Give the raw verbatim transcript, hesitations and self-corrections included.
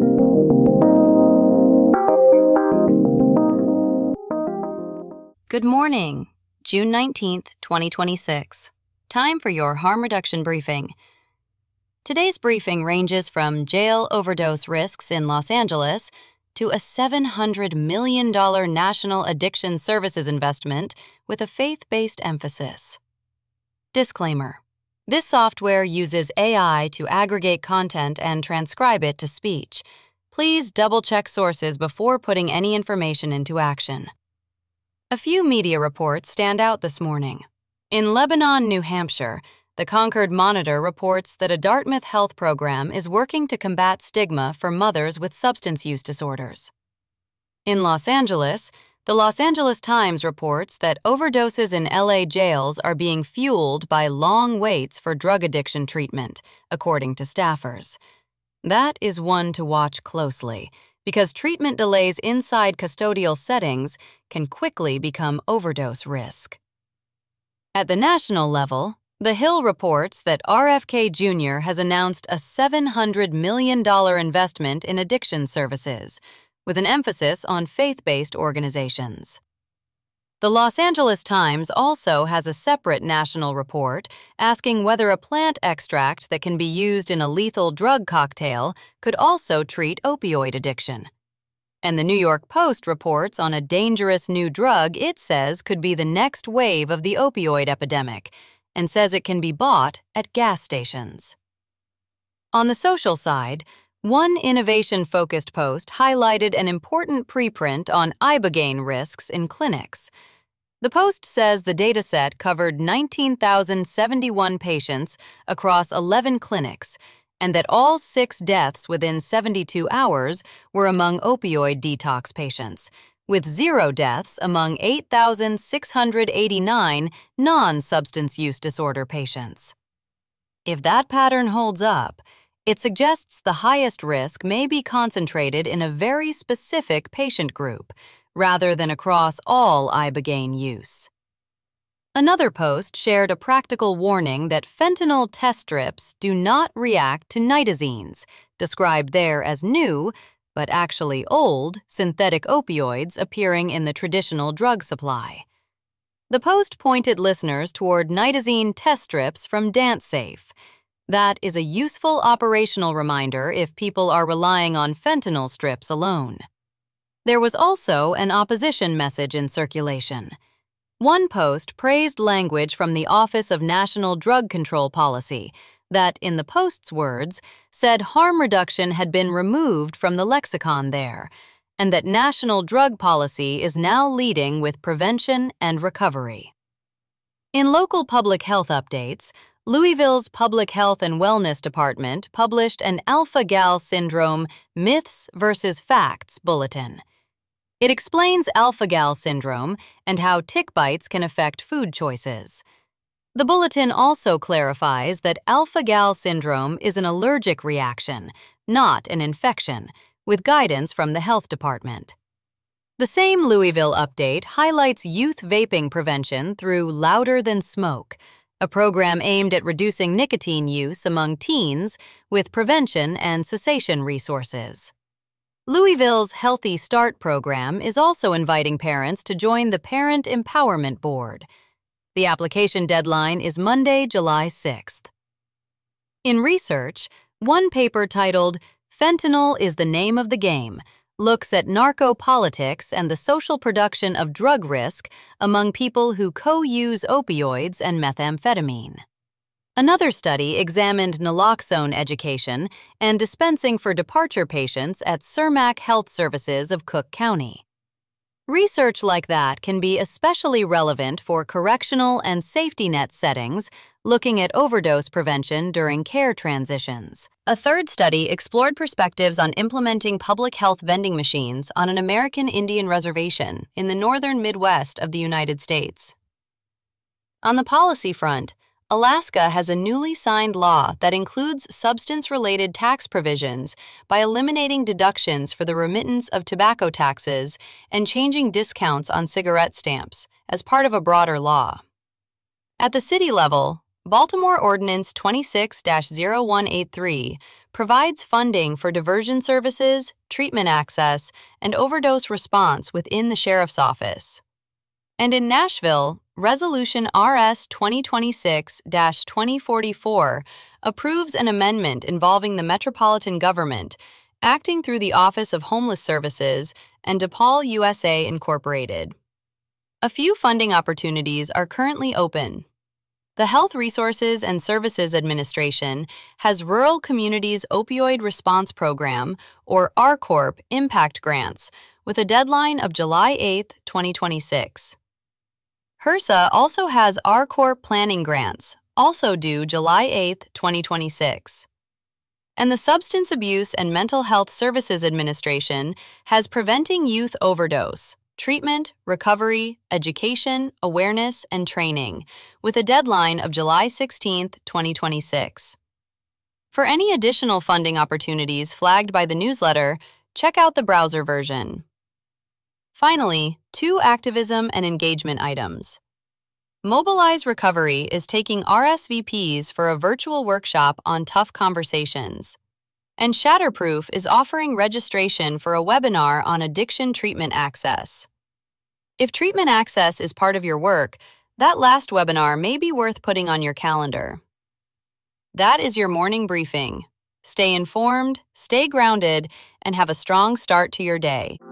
Good morning, June nineteenth, twenty twenty-six. Time for your harm reduction briefing. Today's briefing ranges from jail overdose risks in Los Angeles to a seven hundred million dollars national addiction services investment with a faith-based emphasis. Disclaimer: this software uses A I to aggregate content and transcribe it to speech. Please double-check sources before putting any information into action. A few media reports stand out this morning. In Lebanon, New Hampshire, the Concord Monitor reports that a Dartmouth health program is working to combat stigma for mothers with substance use disorders. In Los Angeles, the Los Angeles Times reports that overdoses in L A jails are being fueled by long waits for drug addiction treatment, according to staffers. That is one to watch closely, because treatment delays inside custodial settings can quickly become overdose risk. At the national level, The Hill reports that R F K Junior has announced a seven hundred million dollars investment in addiction services, with an emphasis on faith-based organizations. The Los Angeles Times also has a separate national report asking whether a plant extract that can be used in a lethal drug cocktail could also treat opioid addiction. And the New York Post reports on a dangerous new drug it says could be the next wave of the opioid epidemic, and says it can be bought at gas stations. On the social side, one innovation-focused post highlighted an important preprint on ibogaine risks in clinics. The post says the dataset covered nineteen thousand seventy-one patients across eleven clinics, and that all six deaths within seventy-two hours were among opioid detox patients, with zero deaths among eight thousand six hundred eighty-nine non-substance use disorder patients. If that pattern holds up, it suggests the highest risk may be concentrated in a very specific patient group, rather than across all ibogaine use. Another post shared a practical warning that fentanyl test strips do not react to nitazenes, described there as new, but actually old, synthetic opioids appearing in the traditional drug supply. The post pointed listeners toward nitazene test strips from DanceSafe. That is a useful operational reminder if people are relying on fentanyl strips alone. There was also an opposition message in circulation. One post praised language from the Office of National Drug Control Policy that, in the post's words, said harm reduction had been removed from the lexicon there, and that national drug policy is now leading with prevention and recovery. In local public health updates, Louisville's Public Health and Wellness Department published an alpha-gal syndrome Myths versus Facts bulletin. It explains alpha-gal syndrome and how tick bites can affect food choices. The bulletin also clarifies that alpha-gal syndrome is an allergic reaction, not an infection, with guidance from the health department. The same Louisville update highlights youth vaping prevention through Louder Than Smoke, a program aimed at reducing nicotine use among teens with prevention and cessation resources. Louisville's Healthy Start program is also inviting parents to join the Parent Empowerment Board. The application deadline is Monday, July sixth. In research, one paper titled "Fentanyl is the Name of the Game" looks at narco-politics and the social production of drug risk among people who co-use opioids and methamphetamine. Another study examined naloxone education and dispensing for departure patients at Cermak Health Services of Cook County. Research like that can be especially relevant for correctional and safety net settings, looking at overdose prevention during care transitions. A third study explored perspectives on implementing public health vending machines on an American Indian reservation in the northern Midwest of the United States. On the policy front, Alaska has a newly signed law that includes substance-related tax provisions by eliminating deductions for the remittance of tobacco taxes and changing discounts on cigarette stamps as part of a broader law. At the city level, Baltimore Ordinance twenty-six dash zero one eight three provides funding for diversion services, treatment access, and overdose response within the Sheriff's Office. And in Nashville, Resolution R S twenty twenty-six dash twenty forty-four approves an amendment involving the Metropolitan Government, acting through the Office of Homeless Services and DePaul U S A Incorporated. A few funding opportunities are currently open. The Health Resources and Services Administration has Rural Communities Opioid Response Program, or R CORP, impact grants, with a deadline of July eighth, twenty twenty-six. HRSA also has R CORP planning grants, also due July eighth, twenty twenty-six. And the Substance Abuse and Mental Health Services Administration has Preventing Youth Overdose, Treatment, Recovery, Education, Awareness, and Training, with a deadline of July sixteenth, twenty twenty-six. For any additional funding opportunities flagged by the newsletter, check out the browser version. Finally, two activism and engagement items. Mobilize Recovery is taking R S V Ps for a virtual workshop on tough conversations. And Shatterproof is offering registration for a webinar on addiction treatment access. If treatment access is part of your work, that last webinar may be worth putting on your calendar. That is your morning briefing. Stay informed, stay grounded, and have a strong start to your day.